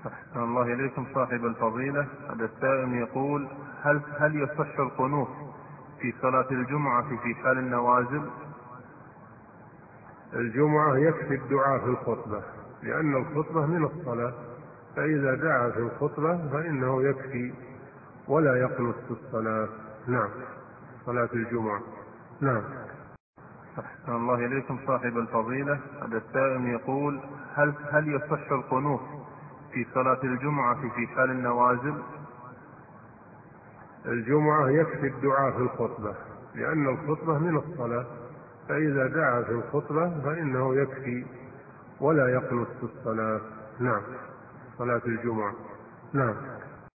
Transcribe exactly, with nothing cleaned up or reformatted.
أحسن الله إليكم صاحب الفضيلة. هذا السائل يقول: هل هل يصح القنوت في صلاة الجمعة في حال النوازل؟ الجمعة يكفي الدعاء في الخطبة، لأن الخطبة من الصلاة، فإذا دعا في الخطبة فإنه يكفي ولا يقنط في الصلاة. نعم، صلاة الجمعة. نعم. أحسن الله إليكم صاحب الفضيلة. هذا السائل يقول: هل هل يصح القنوت في صلاة الجمعة في حال النوازل؟ الجمعة يكفي الدعاء في الخطبة، لأن الخطبة من الصلاة، فإذا دعا في الخطبة فإنه يكفي ولا يقنط في الصلاة. نعم، صلاة الجمعة. نعم.